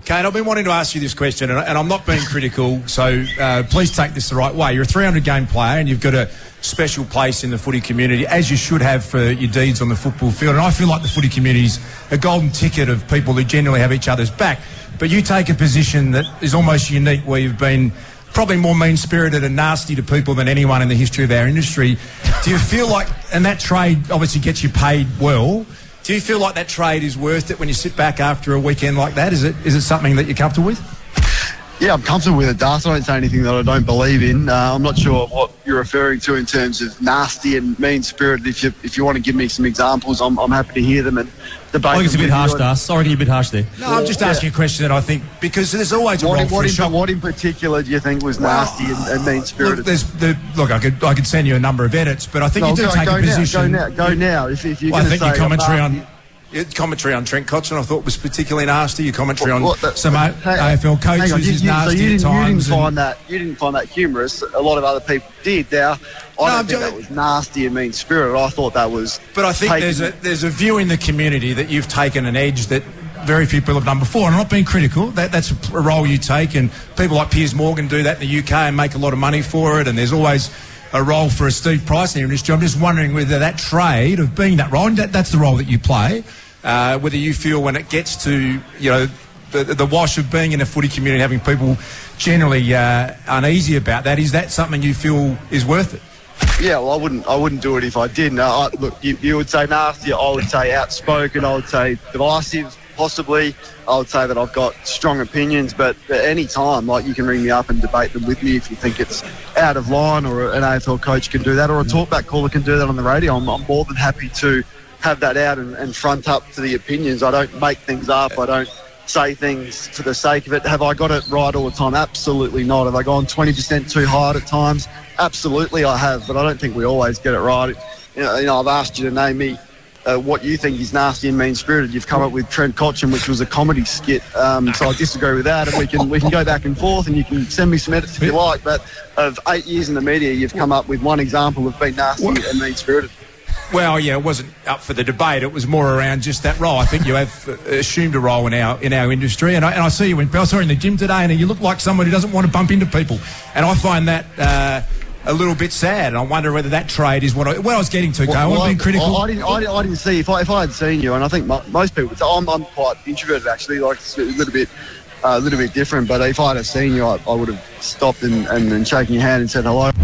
Kane, I've been wanting to ask you this question, and, and I'm not being critical, so uh, please take this the right way. You're a three hundred game player, and you've got a special place in the footy community, as you should have for your deeds on the football field. And I feel like the footy community's a golden ticket of people who generally have each other's back. But you take a position that is almost unique, where you've been probably more mean-spirited and nasty to people than anyone in the history of our industry. Do you feel like, and that trade obviously gets you paid well, do you feel like that trade is worth it when you sit back after a weekend like that? Is it is it something that you're comfortable with? Yeah, I'm comfortable with it, Das. I don't say anything that I don't believe in. Uh, I'm not sure what you're referring to in terms of nasty and mean-spirited. If you if you want to give me some examples, I'm I'm happy to hear them and debate. I think it's a them bit with harsh, you. Das. Sorry to be a bit harsh there. No, I'm just asking a question that I think, because there's always a What, role in, for what, a in, shot. what in particular do you think was nasty and, and mean-spirited? Look, there's the, look, I could I could send you a number of edits, but I think No, you do go, take go a now, position. Go now, go now. If, if you're Well, I going to think say your commentary I'm on nasty- your commentary on Trent Cotchin, I thought, was particularly nasty. Your commentary on What the- some A- hang- AFL hang coaches on, you- is you- so nasty you at didn't, you times. didn't and- find that you didn't find that humorous. A lot of other people did. Now, I I'm don't think ju- that was nasty and mean-spirited. I thought that was. But I think taking- there's a there's a view in the community that you've taken an edge that very few people have done before. And I'm not being critical. That that's a role you take, and people like Piers Morgan do that in the U K and make a lot of money for it. And there's always a role for a Steve Price in the industry. I'm just wondering whether that trade of being that role, and that, that's the role that you play, uh, whether you feel when it gets to, you know, the, the wash of being in a footy community, having people generally uh, uneasy about that, is that something you feel is worth it? Yeah, well, I wouldn't. I wouldn't do it if I did. No, I, look, you, you would say nasty. I would say outspoken. I would say divisive, possibly. I would say that I've got strong opinions. But at any time, like, you can ring me up and debate them with me if you think it's out of line, or an A F L coach can do that, or a talkback caller can do that on the radio. I'm, I'm more than happy to have that out and, and front up to the opinions. I don't make things up. I don't say things for the sake of it. Have I got it right all the time? Absolutely not. Have I gone twenty percent too hard at times? Absolutely I have, but I don't think we always get it right. You know, you know I've asked you to name me uh, what you think is nasty and mean-spirited. You've come up with Trent Cotchin, which was a comedy skit, um, so I disagree with that, and we can we can go back and forth, and you can send me some edits if you like, but of eight years in the media, you've come up with one example of being nasty and mean-spirited. Well, yeah, it wasn't up for the debate. It was more around just that role. I think you have assumed a role in our in our industry, and I, and I see you in I saw you in the gym today, and you look like someone who doesn't want to bump into people, and I find that uh, a little bit sad. And I wonder whether that trade is what I, what I was getting to. Well, I wasn't being critical. I, I, didn't, I, didn't, I didn't see if I, if I had seen you, and I think mo- most people. So I'm, I'm quite introverted actually, like it's a little bit. Uh, a little bit different, but if I'd have seen you, I, I would have stopped and, and, and shaken your hand and said hello.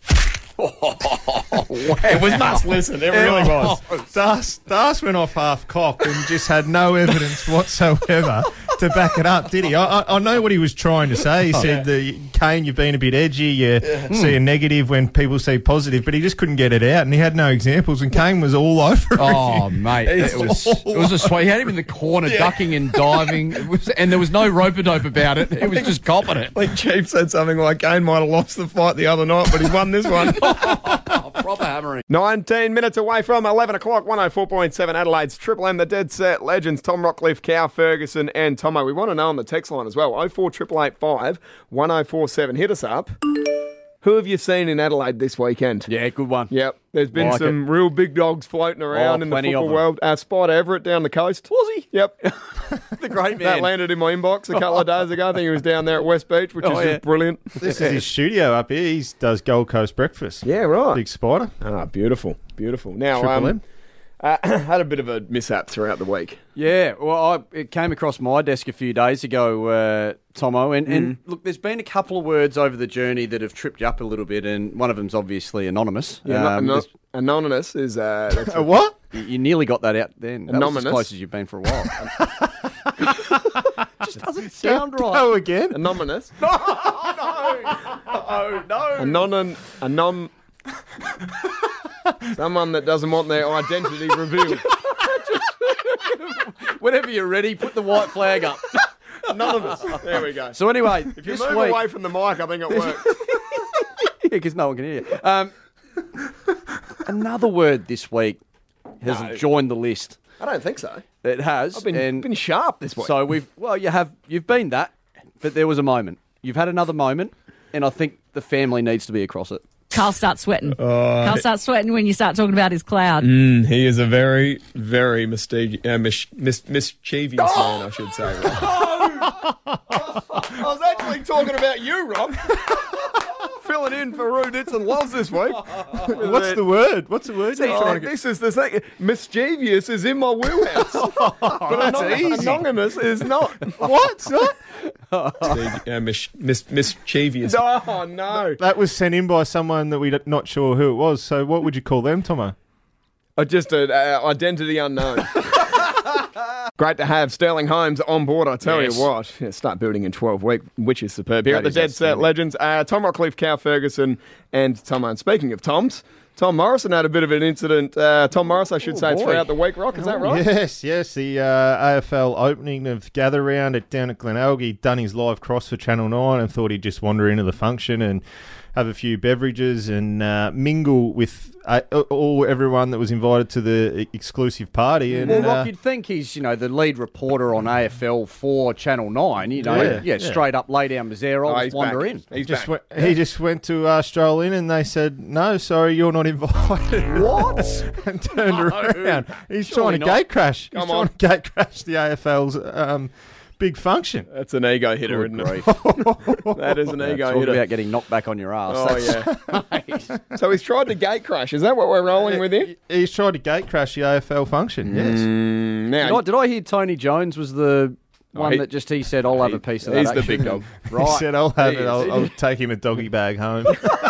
It was must listen. It really was. Das, Das went off half cock and just had no evidence whatsoever to back it up, did he? I, I, I know what he was trying to say. He Oh, said, yeah. the, Kane, you've been a bit edgy. You Yeah. see a negative when people see positive, but he just couldn't get it out, and he had no examples, and Kane was all over it. Oh, mate, He's it was all it was a sweat. He had him in the corner, Yeah. ducking and diving, it was, and there was no rope-a-dope about it. It was just copping it. I think Chief said something like Kane might have lost the fight the other night, but he won this one. Proper hammering. nineteen minutes away from eleven o'clock, one oh four point seven Adelaide's Triple M, the Dead Set Legends, Tom Rockcliffe, Cow Ferguson and Tomo. We want to know on the text line as well, oh four eight eight eight five, one oh four seven. Hit us up. Who have you seen in Adelaide this weekend? Yeah, good one. Yep. There's been Like some it. real big dogs floating around Oh, in the plenty of football them. world. Uh, Spider Everett down the coast. Was he? Yep. The great That man. landed in my inbox a couple of days ago. I think he was down there at West Beach, which Oh, is yeah. just brilliant. This is his studio up here. He does Gold Coast breakfast. Yeah, right. Big Spider. Ah, beautiful. Beautiful. Now, Triple um, M. uh, had a bit of a mishap throughout the week. Yeah, well, I, it came across my desk a few days ago, uh, Tomo, and, and look, there's been a couple of words over the journey that have tripped you up a little bit, and one of them's obviously anonymous. Yeah, no- Um, no- there's- anonymous is... Uh, that's A what? you, you nearly got that out then. That was Anonymous? as close as you've been for a while. Just doesn't sound right. Go again. Anonymous. No, no, no. Anon... Anon... Someone that doesn't want their identity revealed. Whenever you're ready, put the white flag up. Anonymous. There we go. So anyway, If you this move week, away from the mic, I think it works. because no one can hear you. Um, another word this week has No. joined the list. I don't think so. It has. I've been, and been sharp this week. so we've well, you have you've been that, but there was a moment. You've had another moment, and I think the family needs to be across it. Carl starts sweating. Carl starts sweating when you start talking about his cloud. Mm, he is a very, very mistake, uh, mis- mis- mischievous man, I should say. I was actually talking about you, Rob. Filling in for Roo Ditson Loves this week. What's the word? What's the word? you're Oh, trying to get- this is the thing. Mischievous is in my wheelhouse. but that's anon- easy. Anonymous is not. What? What? Uh, mis- mis- mischievous. Oh, no. That was sent in by someone that we're not sure who it was. So what would you call them, Tomo? Uh, just an uh, identity unknown. Great to have Sterling Holmes on board, I tell Yes. you what. Yeah, start building in twelve weeks, which is superb. Here That at the is Dead Set outstanding. Legends, uh, Tom Rockcliffe, Cal Ferguson, and Tom. And speaking of Toms, Tom Morrison had a bit of an incident. Uh, Tom Morris, I should Oh, say, boy. throughout the week, Rock. Is that right? Yes, yes. The uh, A F L opening of Gather Round at down at Glenelg. He'd done his live cross for Channel nine and thought he'd just wander into the function and have a few beverages and uh, mingle with uh, all everyone that was invited to the exclusive party. And Well, Rock, uh, you'd think he's, you know, the lead reporter on A F L for Channel nine. You know, Yeah, yeah, yeah. straight up lay down Mazzero, Oh, just he's wander back. in. He's just back. went, he just went to uh, stroll in and they said, no, sorry, you're not invited. What? And turned No. around. He's Surely trying to not. gate crash. He's Come trying on. to gate crash the A F L's um, big function. That's an ego hitter, Good isn't it? grief. That is an Yeah, ego talk hitter. about getting knocked back on your ass. Oh, That's- yeah. So he's tried to gate crash. Is that what we're rolling with here? He's tried to gate crash the A F L function, yes. Mm, now, Did I, did I hear Tony Jones was the Oh, one he- that just he said, I'll have a piece of he's that the action." big dog. Right. He said, I'll have He it. is. I'll, I'll take him a doggy bag home.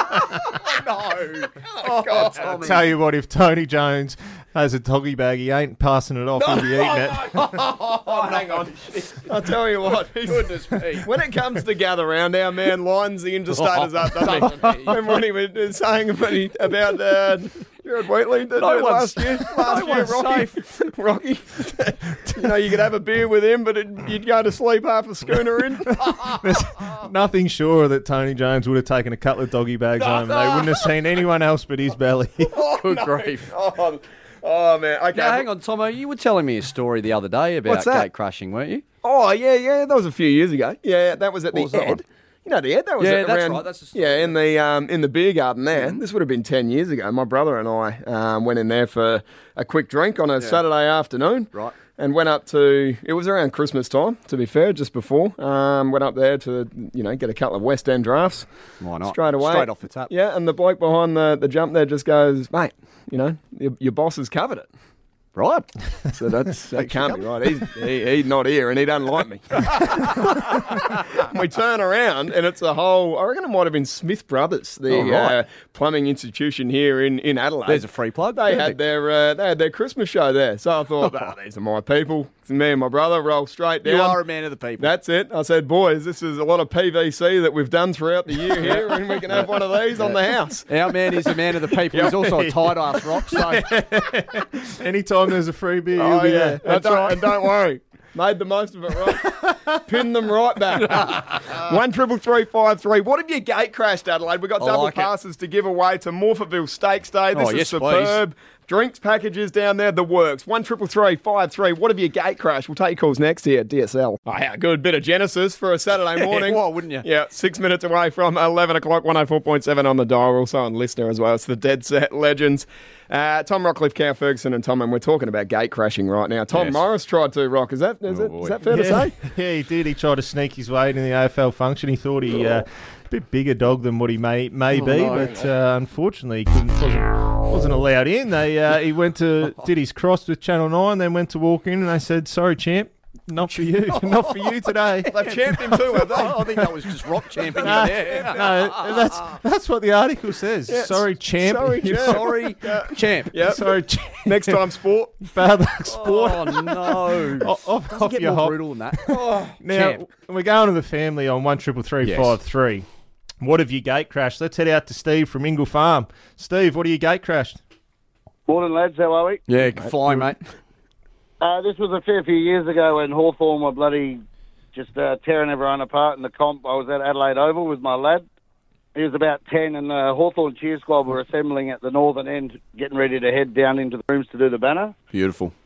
no. Oh, God, I'll tell you what, if Tony Jones has a doggy bag, he ain't passing it off. He'll be eating it. Oh, hang on. I'll tell you what. Goodness me. When it comes to gather round, our man lines the interstaters up, doesn't he? Remember when he was saying about, he- about uh, Jared Wheatley the, No the one's- last year? Last no year, one's Rocky. Rocky. You know, you could have a beer with him, but it, you'd go to sleep half a schooner in. There's nothing sure that Tony Jones would have taken a couple of doggy bags home. They wouldn't have seen anyone else but his belly. Good grief. Oh, oh, man. Okay. Now, hang on, Tomo. You were telling me a story the other day about What's that? gate crashing, weren't you? Oh, yeah, yeah. That was a few years ago. Yeah, that was at What the was that Ed. one? You know the Ed? That was Yeah, at that's around, right, that's the story, yeah, in the um, in the beer garden there. This would have been ten years ago. My brother and I um, went in there for a quick drink on a Saturday afternoon. Right. And went up to, it was around Christmas time, to be fair, just before. Um, went up there to, you know, get a couple of West End drafts. Why not? Straight away. Straight off the tap. Yeah, and the bloke behind the, the jump there just goes, mate, you know, your, your boss has covered it. Right. So that's, that can't be right. He's, he, he's not here and he doesn't like me. We turn around and it's a whole, I reckon it might have been Smith Brothers, the Oh, right. uh, plumbing institution here in, in Adelaide. There's a free plug. They Perfect. had their uh, they had their Christmas show there. So I thought, oh, these are my people. It's me and my brother roll straight down. You are a man of the people. That's it. I said, boys, this is a lot of P V C that we've done throughout the year here, and we can have one of these on the house. Our man is a man of the people. He's also a tight ass rock. So Anytime there's a free beer, Oh, he'll be yeah. there. And That's don't, right. and don't worry. Made the most of it, right? Pin them right back. One triple three five three. What have you gate crashed, Adelaide? We've got I double like it. passes to give away to Morphettville Steaks Day. This Oh, is yes, superb. Drinks packages down there, the works. One triple three five three. What have you gate crashed? We'll take your calls next here at D S L. Oh, yeah, good bit of Genesis for a Saturday morning. Why wouldn't you? Yeah, six minutes away from eleven o'clock, one oh four point seven on the dial. We're also on listener as well. It's the Dead Set Legends. Uh, Tom Rockcliffe, Cal Ferguson and Tom, and we're talking about gate crashing right now. Tom Yes. Morris tried to, Rock. Is that, is, Oh, it, boy. is that fair to yeah. say? Yeah, he did. He tried to sneak his way into the A F L function. He thought he uh, a bit bigger dog than what he may may Oh, be, no. but uh, unfortunately, he couldn't, wasn't wasn't allowed in. They uh, he went to did his cross with Channel Nine, then went to walk in, and they said, "Sorry, champ, not for you, not for you today." They've champed him too, have they? I think that was just rock champing No, you there. no, that's that's what the article says. Yeah, Sorry, champ. sorry, You- champ. Sorry, champ. Yep. Sorry, champ. Next time, sport. Bad luck, sport. Oh no! off off, Doesn't off get your more hop. brutal than that. Now Champ. we're going to the family on one triple three five three. What have you gate crashed? Let's head out to Steve from Ingle Farm. Steve, what have you gate crashed? Morning, lads. How are we? Yeah, fly, mate. Uh, this was a fair few years ago when Hawthorn were bloody just uh, tearing everyone apart in the comp. I was at Adelaide Oval with my lad. He was about ten, and the Hawthorn cheer squad were assembling at the northern end, getting ready to head down into the rooms to do the banner. Beautiful.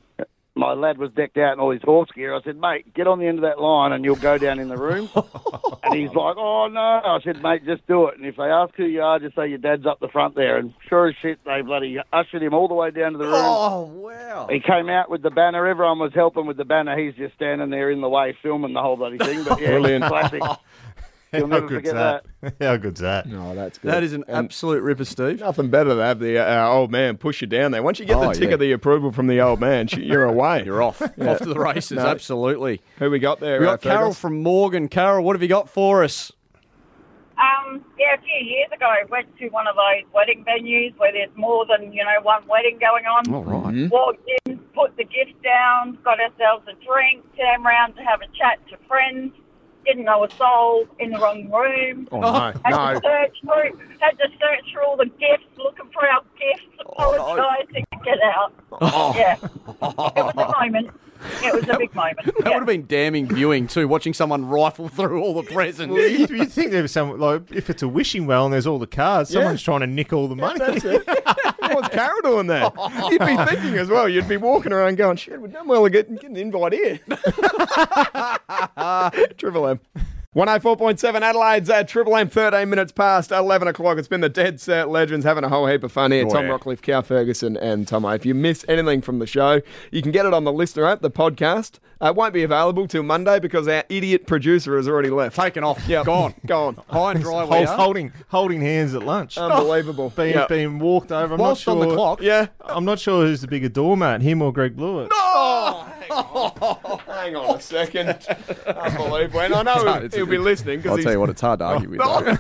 my lad was decked out in all his horse gear. I said, mate, get on the end of that line and you'll go down in the room. And he's like, oh, no. I said, mate, just do it. And if they ask who you are, just say your dad's up the front there. And sure as shit, they bloody ushered him all the way down to the room. Oh, wow. He came out with the banner. Everyone was helping with the banner. He's just standing there in the way filming the whole bloody thing. But yeah, Brilliant. classic. You'll How never good's forget that? that. How good's that? No, that's good. That is an And absolute ripper, Steve. nothing better to have the uh, old man push you down there. Once you get Oh, the tick yeah. of the approval from the old man, sh- you're away. You're off. Yeah. Off to the races, No. absolutely. Who we got there? We got uh, Carol Fergus? from Morgan. Carol, what have you got for us? Um, yeah, a few years ago, I went to one of those wedding venues where there's more than, you know, one wedding going on. All right. Mhm. Walked in, put the gifts down, got ourselves a drink, turned around to have a chat to friends. Didn't know a soul, in the wrong room. Oh, no. Had No. to search through, had to search through all the gifts, looking for our gifts, apologising to get out. Oh. Yeah, it was a moment. It was a big moment. That would have been damning viewing too, watching someone rifle through all the presents. Well, you, you'd think there was some, like, if it's a wishing well and there's all the cards, Yeah. someone's trying to nick all the money. That's it. What's Carol doing that? You'd be thinking as well. You'd be walking around going, shit, we've done well to get, get an invite here. Triple M. one oh four point seven Adelaide's at Triple M, thirteen minutes past eleven o'clock. It's been the Dead Set Legends having a whole heap of fun here. Oh, Tom yeah. Rockcliffe, Cow Ferguson and Tomo. If you miss anything from the show, you can get it on the Listener app, the podcast. Uh, it won't be available till Monday because our idiot producer has already left. Taken off. Yep. Gone. Gone. High and dry we Hold, are. holding holding hands at lunch. Unbelievable. being, Yep. being walked over. I'm Whilst not on sure, the clock. Yeah. I'm not sure who's the bigger doormat, him or Greg Blewett. Oh, hang on a second. Unbelievable. And I know It's a he'll be good- listening because I'll he's... tell you what, it's hard to argue with. though.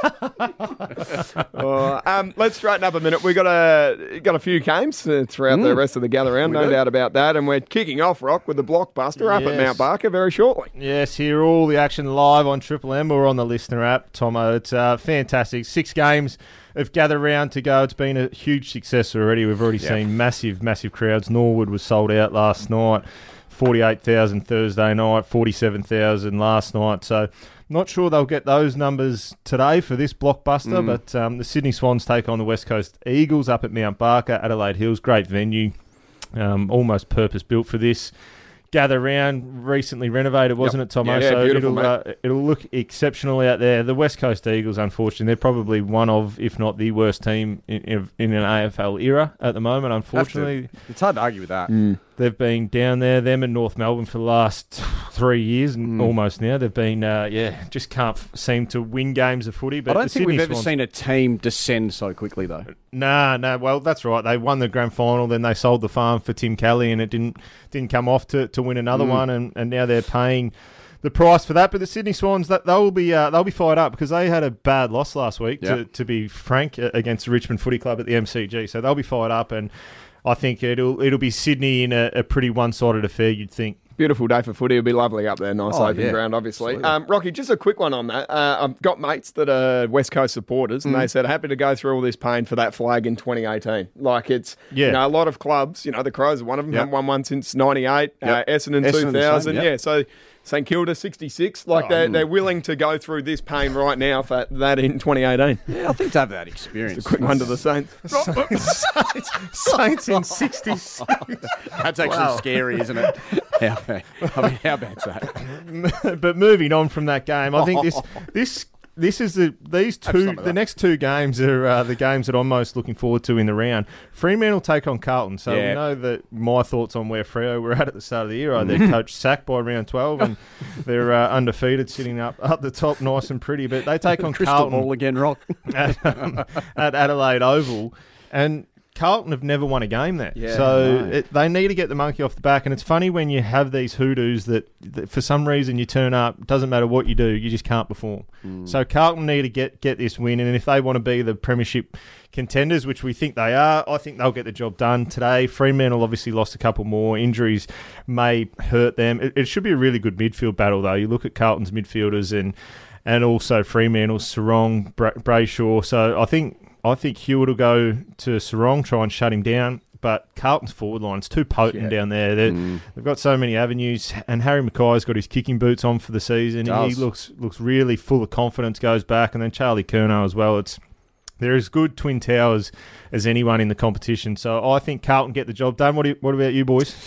Uh, um, let's straighten up a minute. We've got a, got a few games uh, throughout the rest of the gather round, We no do. doubt about that. And we're kicking off, Rock, with the blockbuster up at Yes. Mount Barker very shortly. Yes, hear all the action live on Triple M or on the Listener app, Tomo. It's uh, fantastic. Six games of gather round to go. It's been a huge success already. We've already Yeah. seen massive, massive crowds. Norwood was sold out last night. forty-eight thousand Thursday night, forty-seven thousand last night. So not sure they'll get those numbers today for this blockbuster, Mm. but um, the Sydney Swans take on the West Coast Eagles up at Mount Barker, Adelaide Hills. Great venue, um, almost purpose-built for this. Gather round, recently renovated, wasn't Yep. it, Tomo? Yeah, so beautiful, it'll uh, it'll look exceptional out there. The West Coast Eagles, unfortunately, they're probably one of, if not the worst team in, in, in an A F L era at the moment. Unfortunately, It's hard to argue with that. they've been down there, them in North Melbourne for the last three years, and almost now. They've been, uh, yeah, just can't f- seem to win games of footy. But I don't the think Sydney we've ever Swans- seen a team descend so quickly, though. Nah, nah. Well, that's right. They won the grand final, then they sold the farm for Tim Kelly, and it didn't didn't come off to, to win another Mm. one, and, and now they're paying the price for that. But the Sydney Swans, that they'll be uh, they'll be fired up because they had a bad loss last week. To, Yep. to be frank, uh, against the Richmond Footy Club at the M C G, so they'll be fired up, and I think it'll it'll be Sydney in a, a pretty one sided affair. You'd think. Beautiful day for footy. It'll be lovely up there. Nice Oh, open yeah. ground, obviously. Absolutely. Um, Rocky, just a quick one on that. Uh, I've got mates that are West Coast supporters, and Mm. they said happy to go through all this pain for that flag in twenty eighteen. Like it's, Yeah. you know, a lot of clubs. You know, the Crows are one of them. Yep. Haven't won one since ninety-eight. Uh, Yep. Essendon Essendon two the thousand. same, yep. Yeah, so St Kilda sixty-six. Like Oh, they're, mm. they're willing to go through this pain right now for that in twenty eighteen. Yeah, I think to have that experience. Just a quick one to the Saints. Saints, Saints in sixty-six. That's actually Wow. scary, isn't it? How, I mean, how bad's that? But moving on from that game, I think this this this is the these Have two some of the that. next two games are uh, the games that I'm most looking forward to in the round. Fremantle take on Carlton, so Yeah. we know that my thoughts on where Freo were at at the start of the year. Are their coach sacked by round twelve, and they're uh, undefeated, sitting up up the top, nice and pretty. But they take on Crystal Carlton ball again, Rock. at, um, at Adelaide Oval, and Carlton have never won a game there. Yeah, so no. it, they need to get the monkey off the back. And it's funny when you have these hoodoos that, that for some reason you turn up, doesn't matter what you do, you just can't perform. Mm. So Carlton need to get, get this win. And if they want to be the premiership contenders, which we think they are, I think they'll get the job done today. Fremantle obviously lost a couple more. Injuries may hurt them. It, it should be a really good midfield battle, though. You look at Carlton's midfielders and and also Fremantle's Sarong, Bra- Brayshaw. So I think I think Hewitt will go to Sarong, try and shut him down. But Carlton's forward line's too potent Yeah. down there. They're- Mm. They've got so many avenues, and Harry Mackay's got his kicking boots on for the season. Does. He looks looks really full of confidence, goes back, and then Charlie Curnow as well. It's they're as good twin towers as anyone in the competition. So I think Carlton get the job done. What, do you, what about you, boys?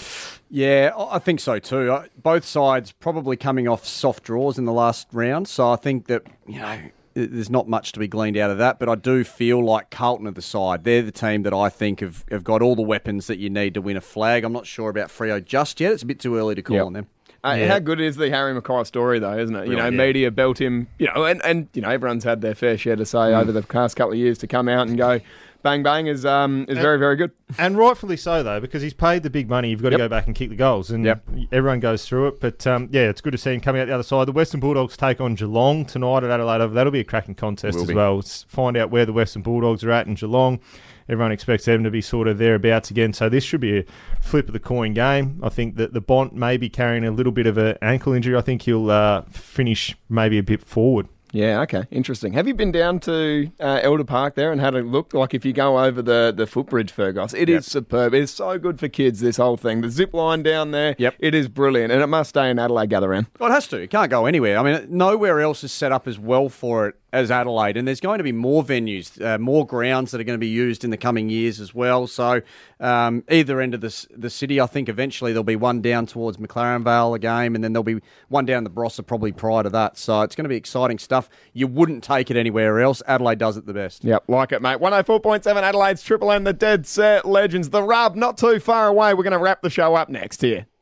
Yeah, I I think so too. Uh, Both sides probably coming off soft draws in the last round, so I think that, you know, there's not much to be gleaned out of that, but I do feel like Carlton are the side. They're the team that I think have, have got all the weapons that you need to win a flag. I'm not sure about Freo just yet. It's a bit too early to call Yep. on them. Uh, Yeah. How good is the Harry Mackay story, though, isn't it? You know, Brilliant, yeah. media belt him, you know, and, and you know, everyone's had their fair share to say Mm. over the past couple of years to come out and go, bang, bang, is um is very, very good. And rightfully so, though, because he's paid the big money. You've got Yep. to go back and kick the goals. And Yep. everyone goes through it. But, um, yeah, it's good to see him coming out the other side. The Western Bulldogs take on Geelong tonight at Adelaide. That'll be a cracking contest Will as be. well. Let's find out where the Western Bulldogs are at in Geelong. Everyone expects them to be sort of thereabouts again. So this should be a flip of the coin game. I think that the Bont may be carrying a little bit of an ankle injury. I think he'll uh, finish maybe a bit forward. Yeah, okay, interesting. Have you been down to uh, Elder Park there and had a look? Like if you go over the, the footbridge, Fergus, it Yep. is superb. It's so good for kids, this whole thing. The zip line down there, Yep. it is brilliant. And it must stay in Adelaide Gather Round. Well, it has to. It can't go anywhere. I mean, nowhere else is set up as well for it as Adelaide, and there's going to be more venues, uh, more grounds that are going to be used in the coming years as well. So um, either end of the, s- the city, I think eventually there'll be one down towards McLaren Vale, a game, and then there'll be one down the Barossa probably prior to that. So it's going to be exciting stuff. You wouldn't take it anywhere else. Adelaide does it the best. Yep, like it, mate. one oh four point seven Adelaide's Triple M, the Dead Set Legends. The Rub, not too far away. We're going to wrap the show up next here.